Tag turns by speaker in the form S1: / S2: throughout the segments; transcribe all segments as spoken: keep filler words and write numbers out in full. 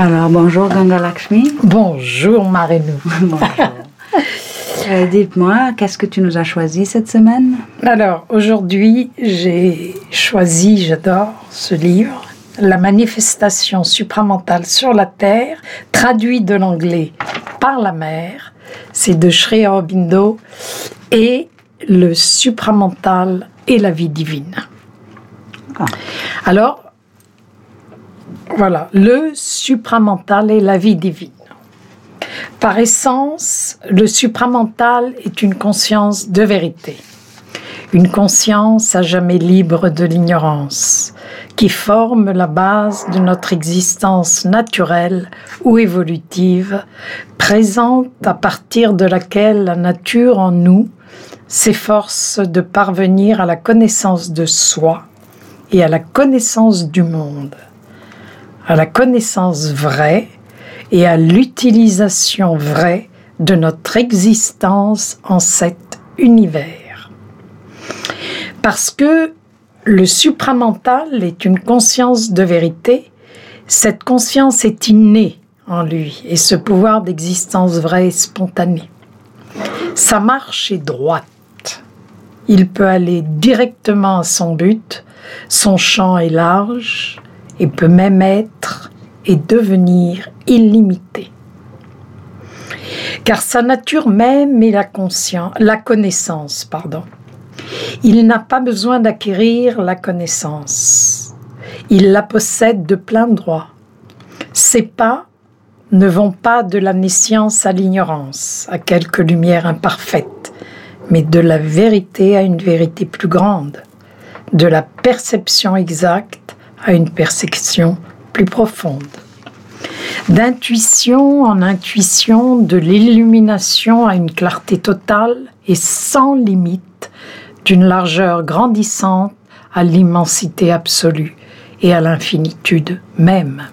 S1: Alors, bonjour Ganga Lakshmi.
S2: Bonjour Marinou.
S1: Bonjour. Euh, dites-moi, qu'est-ce que tu nous as choisi cette semaine?
S2: Alors, aujourd'hui, j'ai choisi, j'adore ce livre, La manifestation supramentale sur la Terre, traduit de l'anglais par la mer. C'est de Sri Aurobindo, et le supramental et la vie divine.
S1: Ah.
S2: Alors, voilà, le supramental et la vie divine. Par essence, le supramental est une conscience de vérité, une conscience à jamais libre de l'ignorance, qui forme la base de notre existence naturelle ou évolutive, présente à partir de laquelle la nature en nous s'efforce de parvenir à la connaissance de soi et à la connaissance du monde, à la connaissance vraie et à l'utilisation vraie de notre existence en cet univers. Parce que le supramental est une conscience de vérité, cette conscience est innée en lui et ce pouvoir d'existence vraie et spontanée. Sa marche est droite. Il peut aller directement à son but, son champ est large et peut même être et devenir illimité. Car sa nature même est la, conscience, la connaissance. Pardon. Il n'a pas besoin d'acquérir la connaissance. Il la possède de plein droit. Ses pas ne vont pas de la nescience à l'ignorance, à quelque lumière imparfaite, mais de la vérité à une vérité plus grande, de la perception exacte à une perception plus profonde. D'intuition en intuition, de l'illumination à une clarté totale et sans limite, d'une largeur grandissante à l'immensité absolue et à l'infinitude même.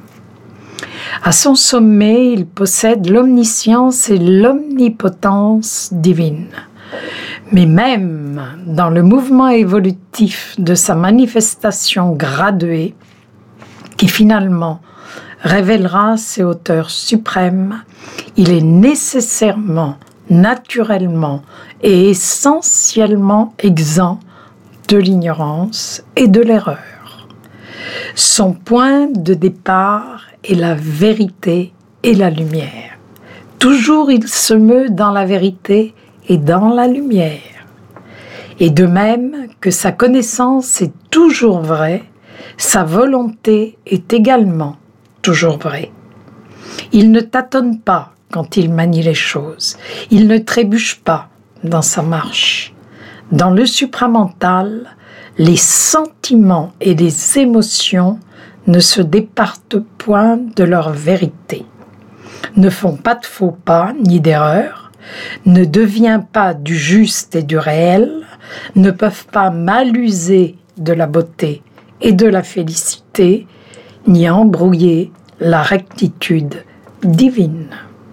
S2: À son sommet, il possède l'omniscience et l'omnipotence divine. Mais même dans le mouvement évolutif de sa manifestation graduée, qui finalement révélera ses hauteurs suprêmes, il est nécessairement, naturellement et essentiellement exempt de l'ignorance et de l'erreur. Son point de départ est la vérité et la lumière. Toujours il se meut dans la vérité et dans la lumière. Et de même que sa connaissance est toujours vraie, sa volonté est également toujours vraie. Il ne tâtonne pas quand il manie les choses. Il ne trébuche pas dans sa marche. Dans le supramental, les sentiments et les émotions ne se départent point de leur vérité, ne font pas de faux pas ni d'erreurs, ne deviennent pas du juste et du réel, ne peuvent pas mal user de la beauté et de la félicité, ni embrouiller la rectitude divine.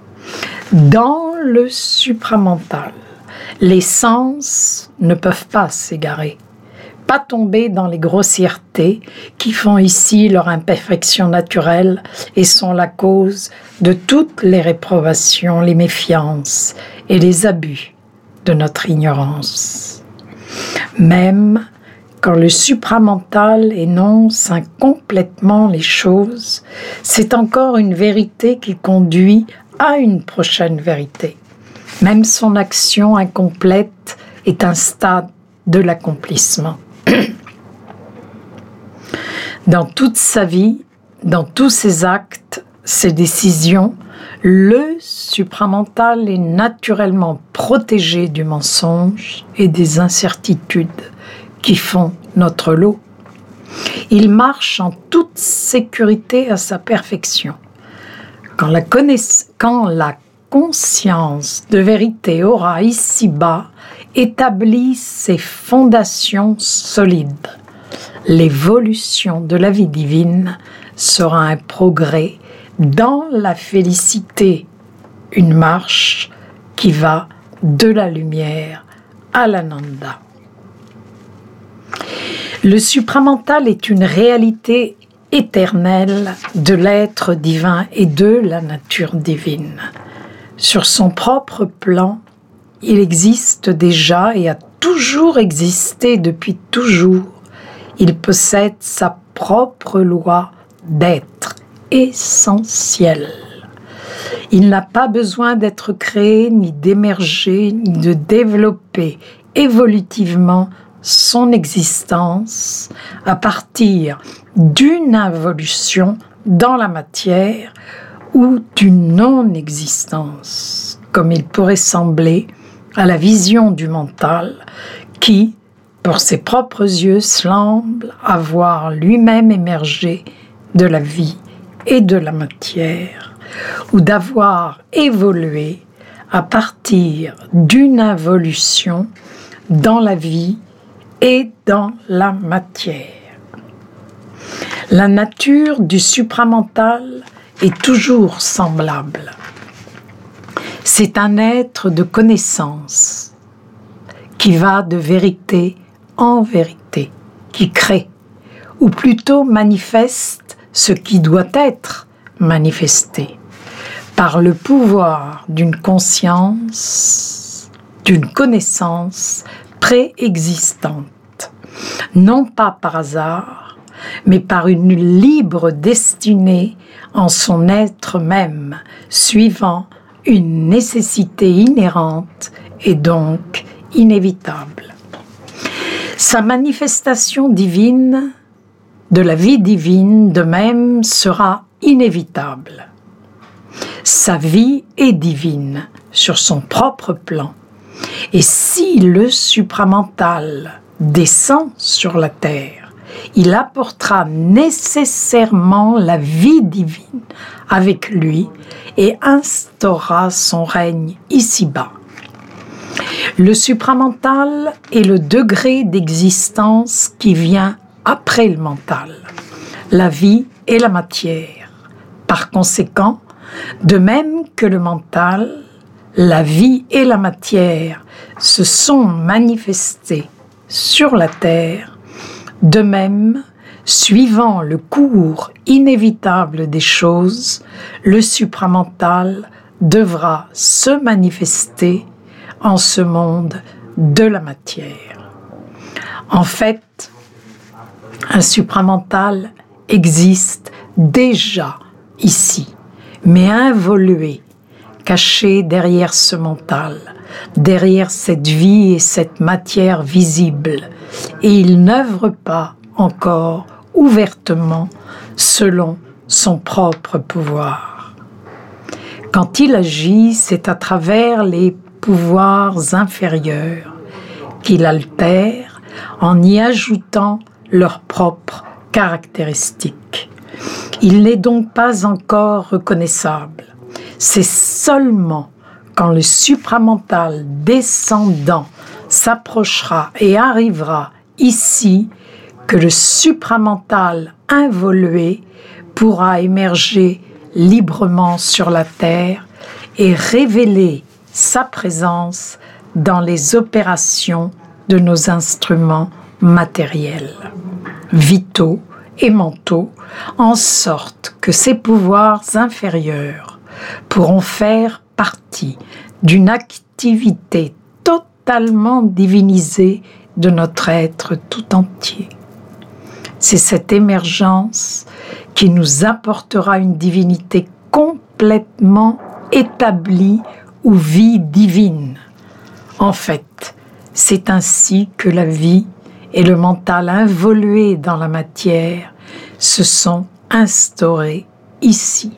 S2: Dans le supramental, les sens ne peuvent pas s'égarer, pas tomber dans les grossièretés qui font ici leur imperfection naturelle et sont la cause de toutes les réprobations, les méfiances et les abus de notre ignorance. Même quand le supramental énonce incomplètement les choses, c'est encore une vérité qui conduit à une prochaine vérité. Même son action incomplète est un stade de l'accomplissement. Dans toute sa vie, dans tous ses actes, ses décisions, le supramental est naturellement protégé du mensonge et des incertitudes qui font notre lot. Il marche en toute sécurité à sa perfection. Quand la, connaiss- quand la conscience de vérité aura ici-bas établi ses fondations solides, l'évolution de la vie divine sera un progrès dans la félicité, une marche qui va de la lumière à l'ananda. Le supramental est une réalité éternel de l'être divin et de la nature divine. Sur son propre plan, il existe déjà et a toujours existé depuis toujours. Il possède sa propre loi d'être essentiel. Il n'a pas besoin d'être créé, ni d'émerger, ni de développer évolutivement son existence à partir d'une involution dans la matière ou d'une non-existence, comme il pourrait sembler à la vision du mental qui, pour ses propres yeux, semble avoir lui-même émergé de la vie et de la matière, ou d'avoir évolué à partir d'une involution dans la vie et dans la matière. La nature du supramental est toujours semblable. C'est un être de connaissance qui va de vérité en vérité, qui crée, ou plutôt manifeste ce qui doit être manifesté par le pouvoir d'une conscience, d'une connaissance préexistante, non pas par hasard, mais par une libre destinée en son être même, suivant une nécessité inhérente et donc inévitable. Sa manifestation divine, de la vie divine de même, sera inévitable. Sa vie est divine sur son propre plan. Et si le supramental descend sur la terre, il apportera nécessairement la vie divine avec lui et instaurera son règne ici-bas. Le supramental est le degré d'existence qui vient après le mental, la vie et la matière. Par conséquent, de même que le mental, la vie et la matière se sont manifestés sur la terre, de même, suivant le cours inévitable des choses, le supramental devra se manifester en ce monde de la matière. En fait, un supramental existe déjà ici, mais involué, caché derrière ce mental, derrière cette vie et cette matière visible, et il n'œuvre pas encore ouvertement selon son propre pouvoir. Quand il agit, c'est à travers les pouvoirs inférieurs qu'il altère en y ajoutant leurs propres caractéristiques. Il n'est donc pas encore reconnaissable. C'est seulement quand le supramental descendant s'approchera et arrivera ici que le supramental involué pourra émerger librement sur la terre et révéler sa présence dans les opérations de nos instruments matériels, vitaux et mentaux, en sorte que ces pouvoirs inférieurs pourront faire partie d'une activité totalement divinisée de notre être tout entier. C'est cette émergence qui nous apportera une divinité complètement établie ou vie divine. En fait, c'est ainsi que la vie et le mental involué dans la matière se sont instaurés ici.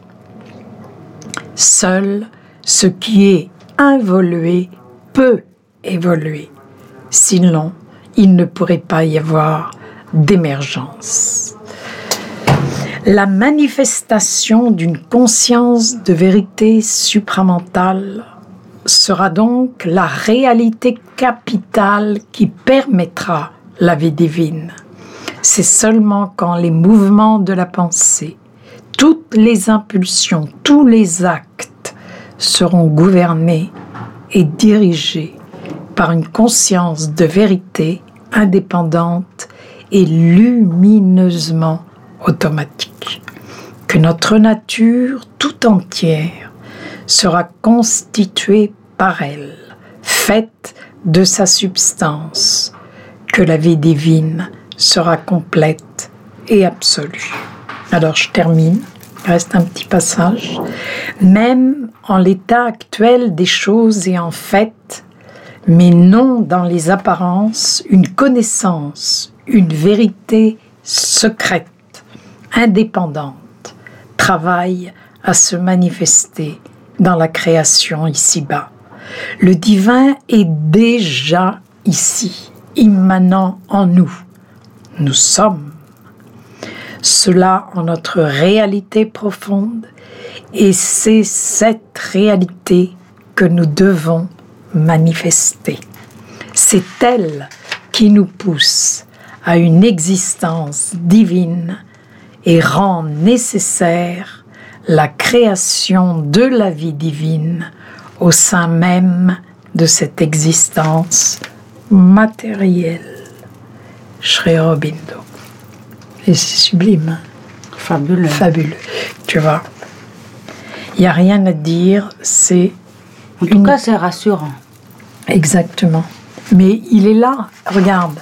S2: Seul ce qui est involué peut évoluer. Sinon, il ne pourrait pas y avoir d'émergence. La manifestation d'une conscience de vérité supramentale sera donc la réalité capitale qui permettra la vie divine. C'est seulement quand les mouvements de la pensée, toutes les impulsions, tous les actes seront gouvernés et dirigés par une conscience de vérité indépendante et lumineusement automatique, que notre nature tout entière sera constituée par elle, faite de sa substance, que la vie divine sera complète et absolue. Alors je termine, il reste un petit passage. Même en l'état actuel des choses et en fait, mais non dans les apparences, une connaissance, une vérité secrète, indépendante, travaille à se manifester dans la création ici-bas. Le divin est déjà ici, immanent en nous. Nous sommes. Cela en notre réalité profonde, et c'est cette réalité que nous devons manifester. C'est elle qui nous pousse à une existence divine et rend nécessaire la création de la vie divine au sein même de cette existence matérielle. Sri Aurobindo. Et c'est sublime.
S1: Fabuleux.
S2: Fabuleux. Tu vois, il n'y a rien à dire, c'est...
S1: En tout une... cas, c'est rassurant.
S2: Exactement. Mais il est là, regarde.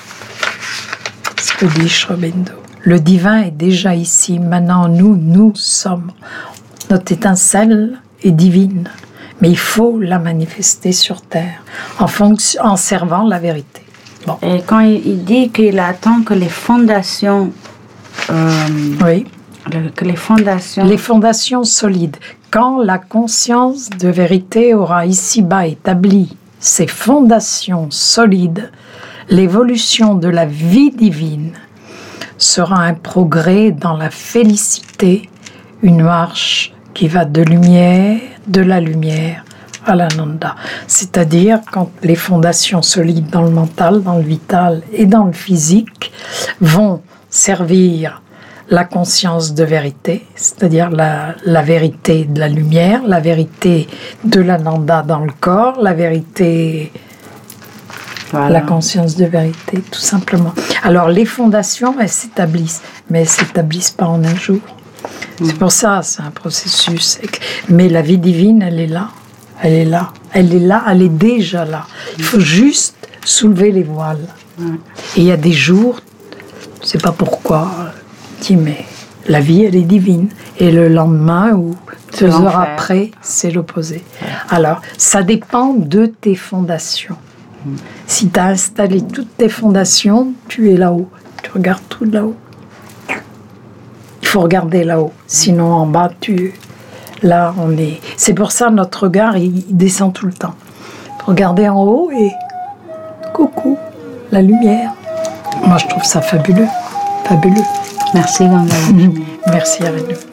S2: Ce que dit Sri Aurobindo. Le divin est déjà ici, maintenant nous, nous sommes. Notre étincelle est divine, mais il faut la manifester sur terre, en, fonction, en servant la vérité. Bon.
S1: Et quand il dit qu'il attend que les fondations... Euh,
S2: oui.
S1: Le, que les fondations...
S2: Les fondations solides. Quand la conscience de vérité aura ici-bas établi ses fondations solides, l'évolution de la vie divine sera un progrès dans la félicité, une marche qui va de lumière, de la lumière à l'ananda. C'est-à-dire quand les fondations solides dans le mental, dans le vital et dans le physique vont servir la conscience de vérité, c'est-à-dire la, la vérité de la lumière, la vérité de l'ananda dans le corps, la vérité... Voilà. La conscience de vérité, tout simplement. Alors, les fondations, elles s'établissent, mais elles ne s'établissent pas en un jour. Mmh. C'est pour ça, c'est un processus. Mais la vie divine, elle est là. Elle est là. Elle est là, elle est déjà là. Il faut juste soulever les voiles. Mmh. Et il y a des jours, je ne sais pas pourquoi, qui mais la vie, elle est divine. Et le lendemain, ou deux heures après, c'est l'opposé. Ouais. Alors, ça dépend de tes fondations. Si tu as installé toutes tes fondations, tu es là-haut. Tu regardes tout là-haut. Il faut regarder là-haut. Sinon, en bas, tu... Là, on est... C'est pour ça, notre regard, il descend tout le temps. Regardez en haut et... Coucou, la lumière. Moi, je trouve ça fabuleux. Fabuleux.
S1: Merci, Ganga.
S2: Merci à vous.